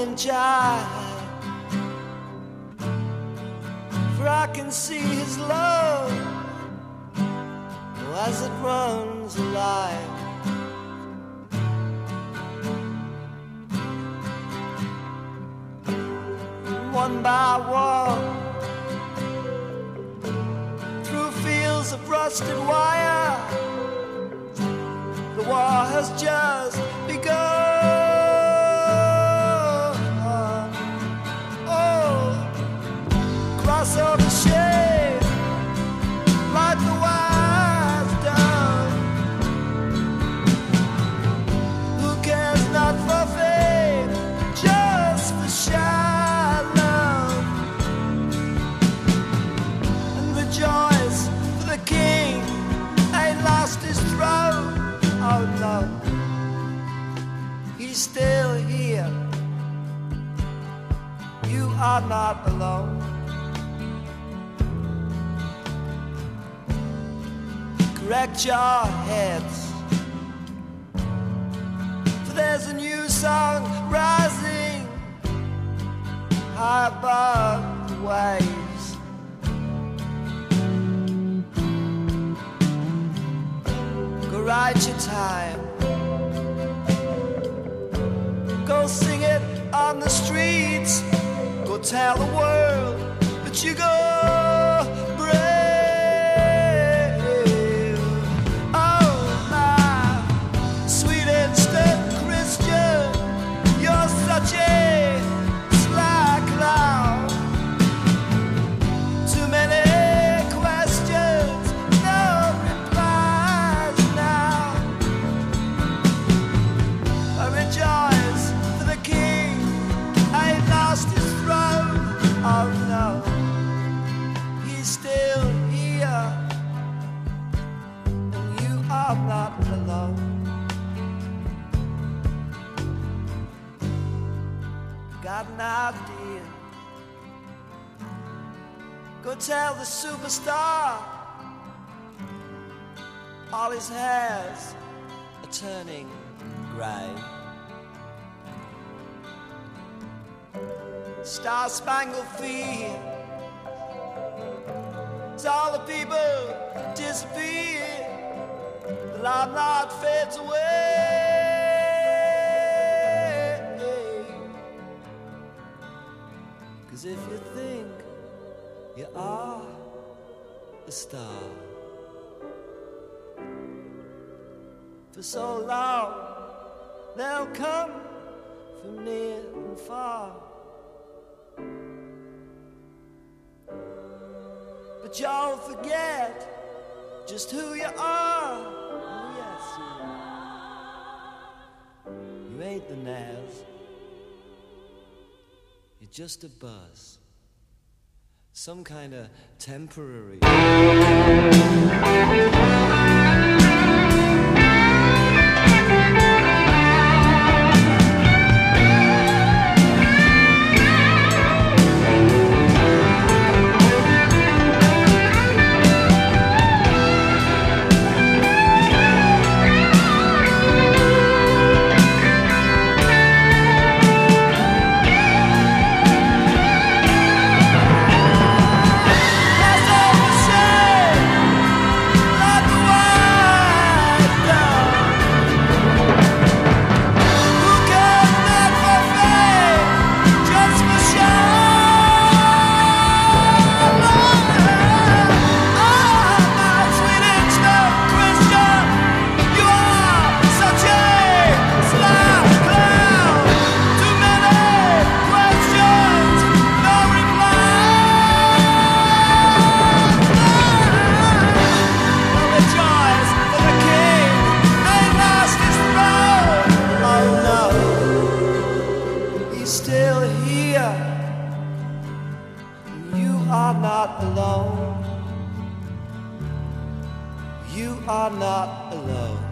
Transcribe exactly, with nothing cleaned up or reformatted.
and jive, for I can see his love as it runs alive. One by one, through fields of rusted wire, the war has just begun. Oh, cross over shade like the wise done. Who cares not for fame, just for shy love, and rejoice for the king ain't lost his throne. Oh no, he's still here. You are not alone. Correct your heads, for there's a new song rising high above the waves. Go write your time, go sing it on the streets, go tell the world that you go brave. Oh my sweet instant Christian, you're such a sly clown. Too many questions, no replies now. I rejoice for the king ain't lost his throne. Oh no, he's still here, and you are not alone. Got an idea, go tell the superstar all his hairs are turning grey. Star-spangled feet, as all the people disappear, the limelight fades away. 'Cause if you think you are a star, for so long they'll come from near and far. But y'all forget just who you are. Oh yes, you, you ain't the Naz. You're just a buzz, some kind of temporary. Still here, you are not alone. You are not alone.